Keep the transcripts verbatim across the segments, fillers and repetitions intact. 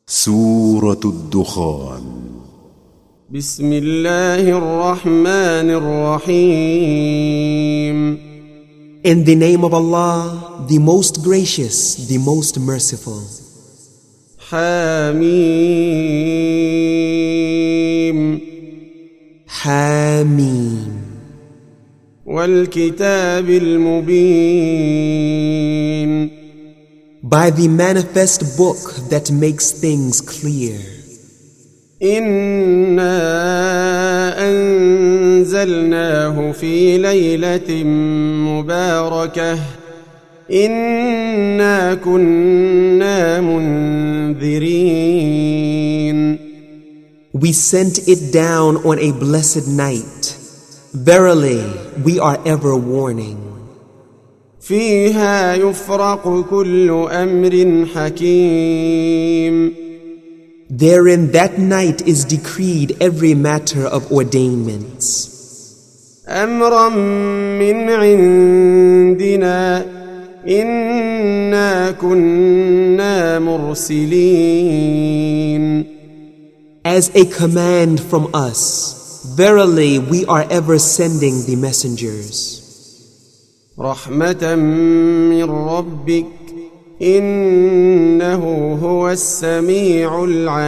سورة الدخان. بسم الله الرحمن الرحيم. In the name of Allah, the most gracious, the most merciful. حميم حميم والكتاب المبين. By the manifest book that makes things clear. إنا أنزلناه في ليلة مباركة إنا كنا منذرين. We sent it down on a blessed night. Verily, we are ever warning. فيها يفرق كل أمر حكيم. Therein that night is decreed every matter of ordainments. أمرا من عندنا إنا كنا مرسلين. As a command from us, verily we are ever sending the messengers. رحمة من ربك إنه هو السميع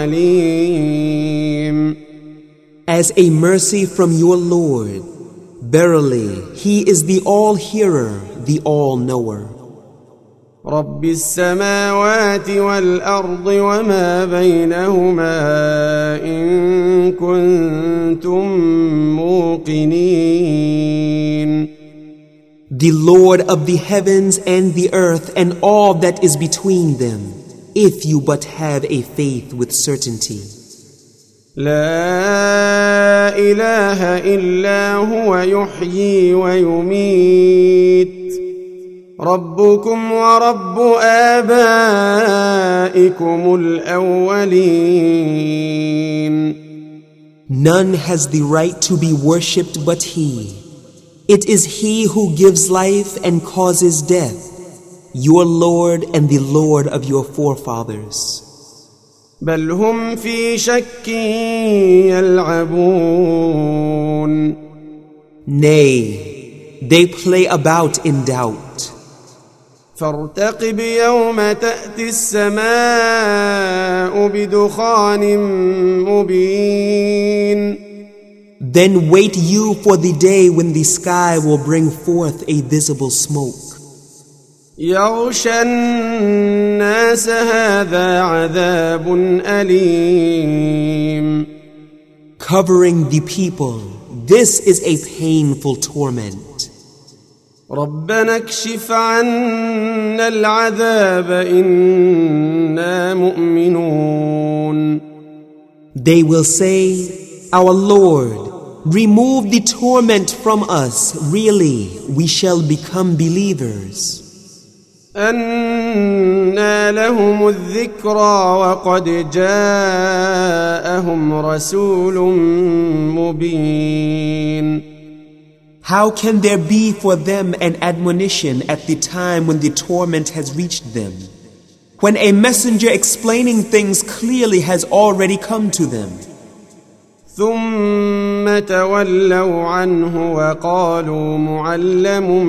العليم. As a mercy from your Lord, verily He is the all-hearer, the all-knower. رب السماوات والأرض وما بينهما إن كنتم موقنين. The Lord of the heavens and the earth and all that is between them, if you but have a faith with certainty. لا إله إلا هو يحيي ويميت ربكم ورب آبائكم الأولين. None has the right to be worshipped but He. It is He who gives life and causes death, your Lord and the Lord of your forefathers. بل هم في شك يلعبون. Nay, they play about in doubt. فارتقب يوم تأتي السماء بدخان مبين. Then wait you for the day when the sky will bring forth a visible smoke. يغشى الناس هذا عذاب أليم. Covering the people, this is a painful torment. ربنا اكشف عنا العذاب إنا مؤمنون. They will say, Our Lord, remove the torment from us. Really, we shall become believers. أنى لهم الذكرى وقد جاءهم رسول مبين. How can there be for them an admonition at the time when the torment has reached them, when a messenger explaining things clearly has already come to them? ثم تولوا عنه وقالوا معلم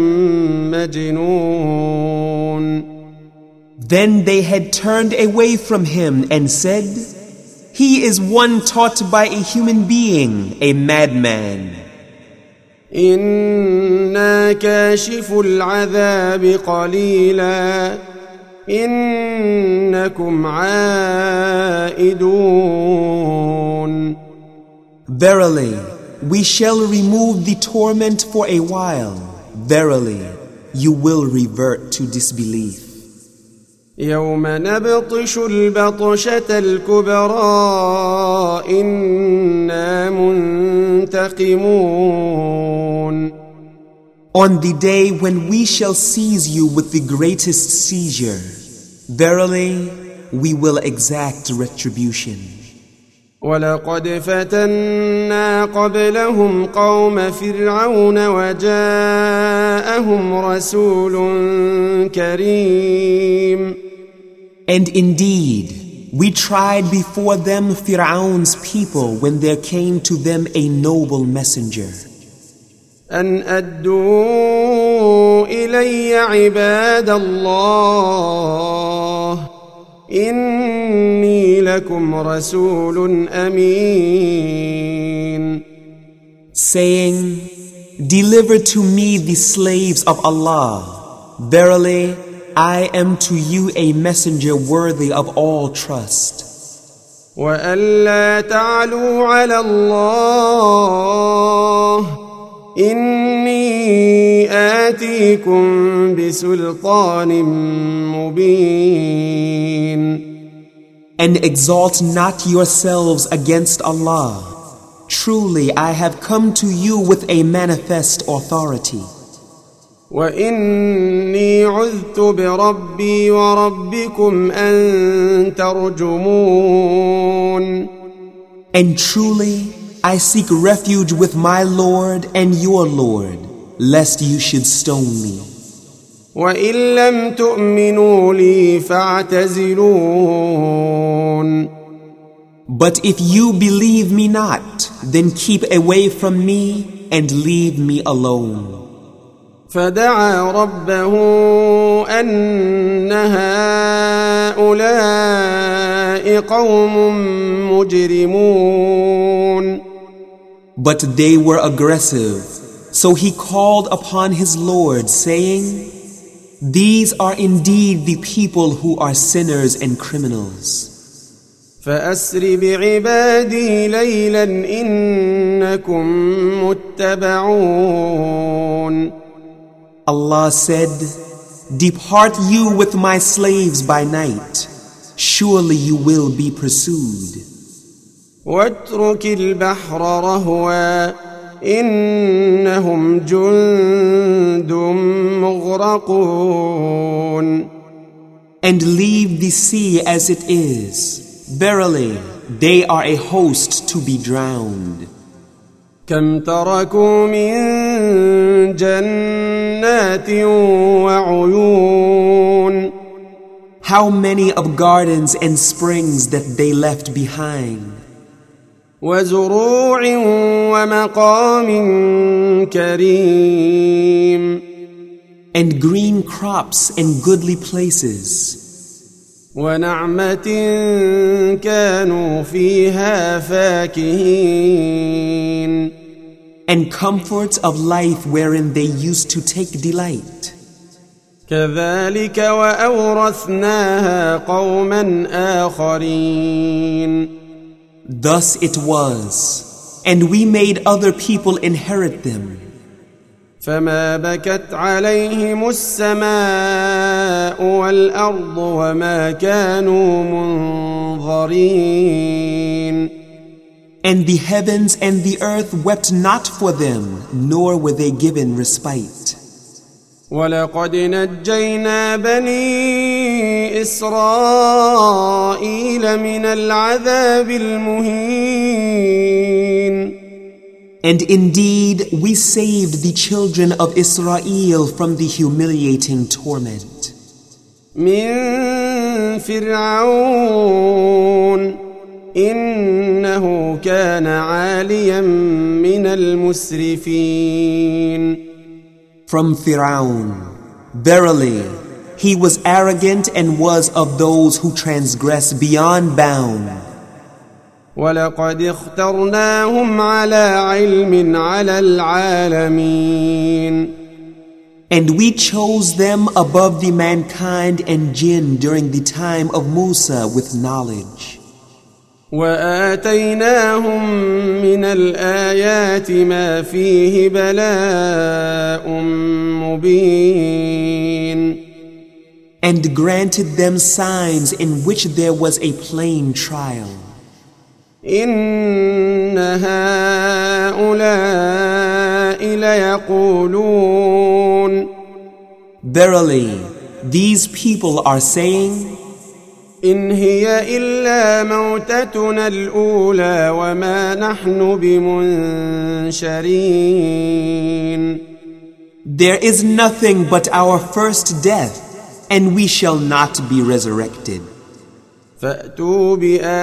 مجنون. Then they had turned away from him and said, He is one taught by a human being, a madman. إنا كاشف العذاب قليلا إنكم عائدون. Verily, we shall remove the torment for a while. Verily, you will revert to disbelief. يوم نبطش البطشة الكبرى إنا منتقمون. On the day when we shall seize you with the greatest seizure, verily, we will exact retribution. ولقد فتنا قبلهم قوم فرعون وجاءهم رسول كريم. And indeed, we tried before them Fir'aun's people when there came to them a noble messenger. أن أدوا إلي عباد الله إني لكم رسول أمين. Saying, deliver to me the slaves of Allah. Verily, I am to you a messenger worthy of all trust. وألا تعلوا على الله إني آتيكم بسلطان مبين. And exalt not yourselves against Allah. Truly, I have come to you with a manifest authority. وإني عذت بربي وربكم أن ترجمون. And truly, I seek refuge with my Lord and your Lord, lest you should stone me. وإن لم تؤمنوا لي فاعتزلون. But if you believe me not, then keep away from me and leave me alone. فدعا ربه أن هؤلاء قوم مجرمون. But they were aggressive, so he called upon his Lord, saying, these are indeed the people who are sinners and criminals. فأسر بعبادي ليلا إنكم متبعون. Allah said, depart you with my slaves by night. Surely you will be pursued. واترك البحر رهوا إنهم جند مغرقون. And leave the sea as it is. Verily, they are a host to be drowned. كم تركوا من جنات وعيون. How many of gardens and springs that they left behind. وزروع ومقام كريم. And green crops and goodly places. ونعمة كانوا فيها فاكهين. And comforts of life wherein they used to take delight. كذلك وأورثناها قوما آخرين. Thus it was, and we made other people inherit them. فما بكت عليهم السماء والأرض وما كانوا منظرين. And the heavens and the earth wept not for them, nor were they given respite. ولقد نجينا بني إسرائيل من العذاب المهين. And indeed, we saved the children of Israel from the humiliating torment. من فرعون إنه كان عاليا من المسرفين. From Firaun, verily, he was arrogant and was of those who transgress beyond bound. ولقد اخترناهم على علم على العالمين. And we chose them above the mankind and jinn during the time of Musa with knowledge. وآتيناهم من الآيات ما فيه بلاء مبين. And granted them signs in which there was a plain trial. إن هؤلاء ليقولون. Verily, these people are saying, إن هي إلا موتتنا الأولى وما نحن بمنشرين. there is nothing but our first death, and we shall not be resurrected. فأتوا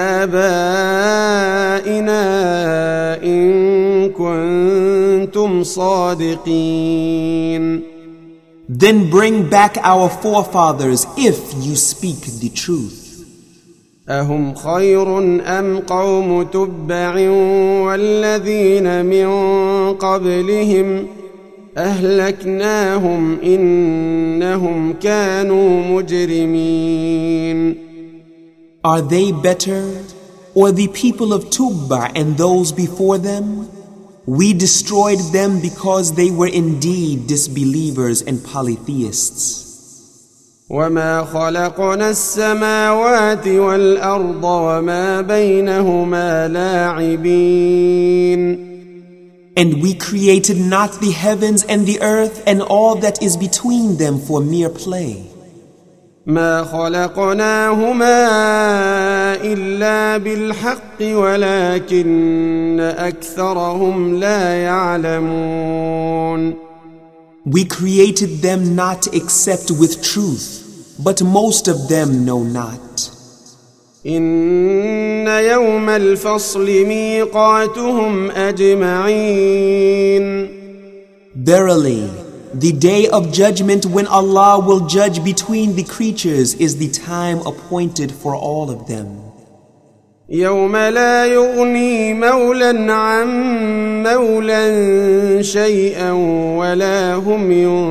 بآبائنا إن كنتم صادقين. Then bring back our forefathers if you speak the truth. أهم خير أم قوم تبع والذين من قبلهم أهلكناهم إنهم كانوا مجرمين. Are they better, or the people of Tubba and those before them? We destroyed them because they were indeed disbelievers and polytheists. وما خلقنا السماوات والأرض وما بينهما لاعبين. And we created not the heavens and the earth and all that is between them for mere play. ما خلقناهما إلا بالحق ولكن أكثرهم لا يعلمون. We created them not except with truth, but most of them know not. إن يوم الفصل ميقاتهم أجمعين. Verily, the day of judgment when Allah will judge between the creatures is the time appointed for all of them. يوم لا يغني مولا عن مولا شيئا ولا هم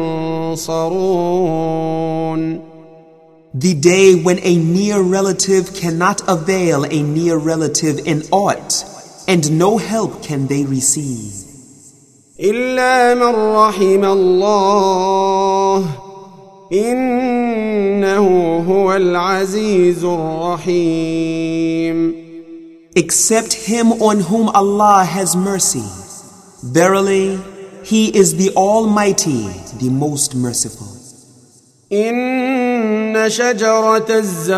ينصرون. The day when a near relative cannot avail a near relative in aught, and no help can they receive. إلا من رحم الله إنه هو العزيز الرحيم. Except him on whom Allah has mercy. Verily, he is the Almighty, the most merciful. إن شجرة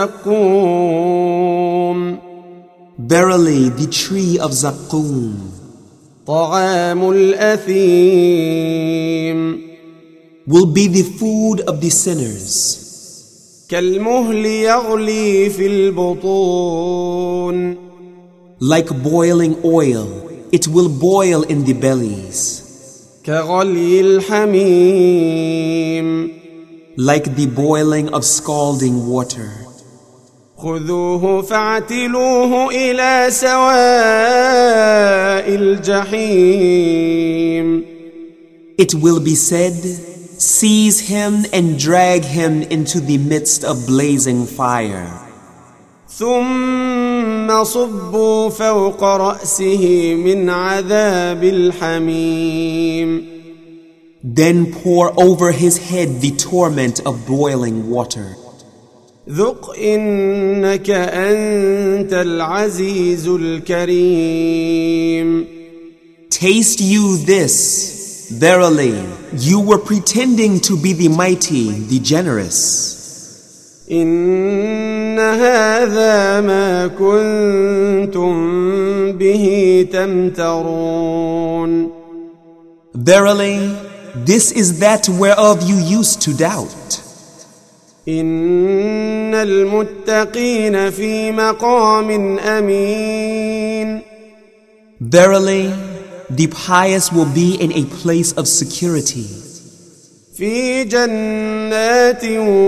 الزقوم. Verily, the tree of Zaqqum. طعام الأثيم. Will be the food of the sinners. كالمهل يغلي في البطون. Like boiling oil, it will boil in the bellies. كغلي الحميم. Like the boiling of scalding water. خذوه فاعتلوه إلى سواء الجحيم. It will be said, seize him and drag him into the midst of blazing fire. ثم صبوا فوق رأسه من عذاب الحميم. Then pour over his head the torment of boiling water. ذق إنك أنت العزيز الكريم. Taste you this. Verily, you were pretending to be the mighty, the generous. إن هذا ما كنتم به تمترون. Verily, this is that whereof you used to doubt. إن المتقين في مقام أمين. Verily, the pious will be in a place of security. في جنات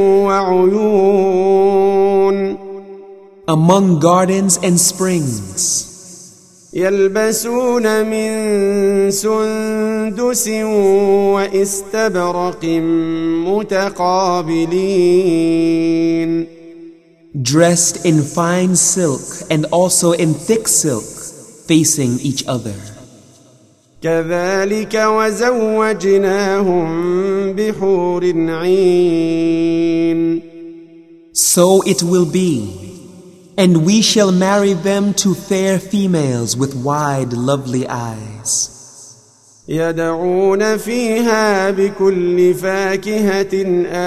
وعيون. Among gardens and springs. يلبسون من سندس واستبرق متقابلين. Dressed in fine silk and also in thick silk, facing each other. كذلك وزوجناهم بحور عين. So it will be, and we shall marry them to fair females with wide, lovely eyes. يدعون فيها بكل فاكهة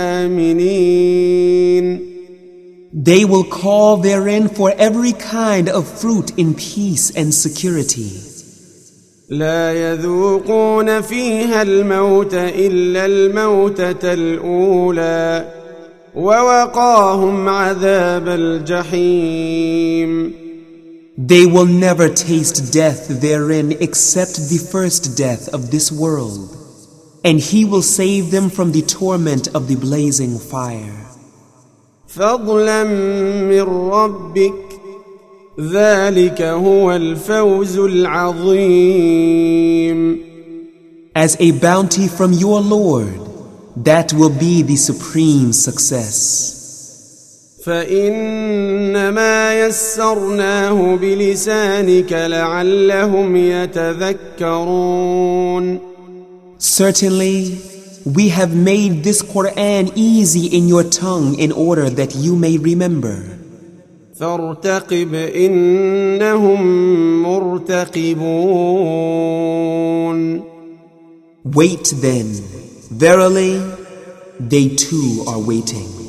آمنين. They will call therein for every kind of fruit in peace and security. لا يذوقون فيها الموت إلا الموتة الأولى. ووقاهم عذاب الجحيم. They will never taste death therein except the first death of this world, and He will save them from the torment of the blazing fire. فضلا من ربك ذلك هو الفوز العظيم. As a bounty from your Lord, that will be the supreme success. فإنما يسرناه بلسانك لعلهم يتذكرون. Certainly, we have made this Quran easy in your tongue in order that you may remember. فارتقب إنهم مرتقبون. Wait then, verily, they too are waiting.